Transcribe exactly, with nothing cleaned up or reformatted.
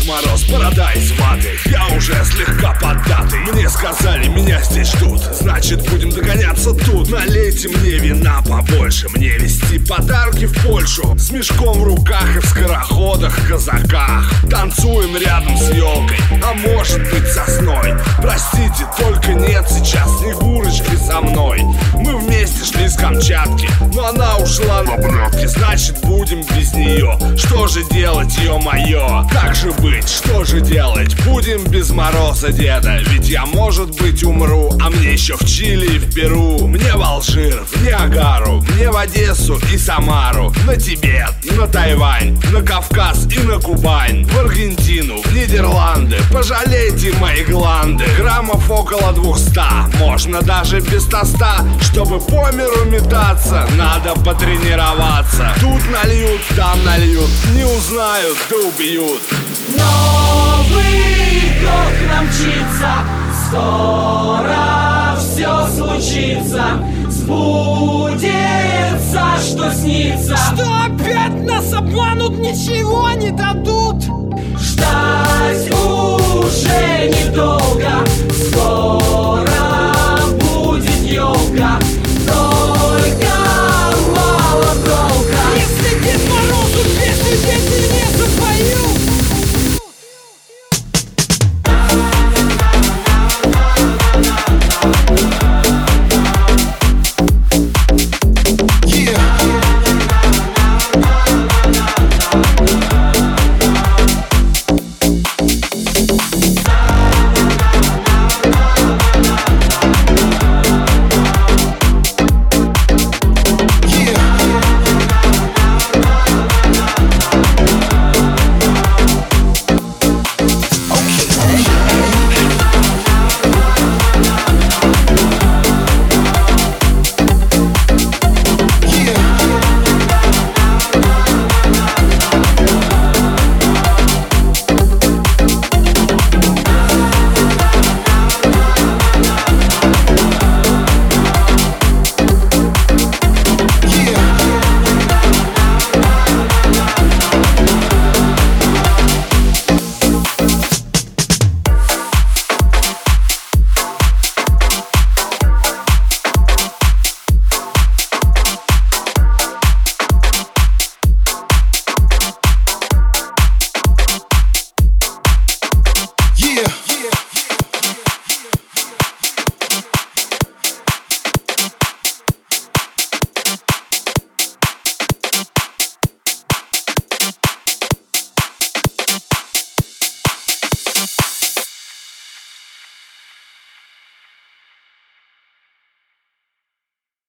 Мороз, борода из ваты. Я уже слегка поддатый. Мне сказали, меня здесь ждут, значит будем догоняться тут. Налейте мне вина побольше, мне везти подарки в Польшу. С мешком в руках и в скороходах, казаках. Танцуем рядом с елкой, а может быть сосной. Простите, только нет сейчас Снегурочки со мной. Мы вместе шли с Камчатки, но она ушла на блядки. Значит будем без нее. Что же делать, ё-моё? Как же быть, что же делать? Будем без Мороза деда. Ведь я, может быть, умру, а мне еще в Чили и в Перу. Мне в Алжир, в Ниагару, мне в Одессу и Самару. На Тибет, на Тайвань, на Кавказ и на Кубань. В Аргентину, в Нидерланды. Пожалейте мои гланды. Граммов около двухста, можно даже без тоста. Чтобы по миру метаться, надо потренироваться. Тут нальют, там нальют, не узнают, да убьют. Новый год к нам мчится, скоро все случится. Сбудется, что снится. Что опять нас обманут, ничего не дадут.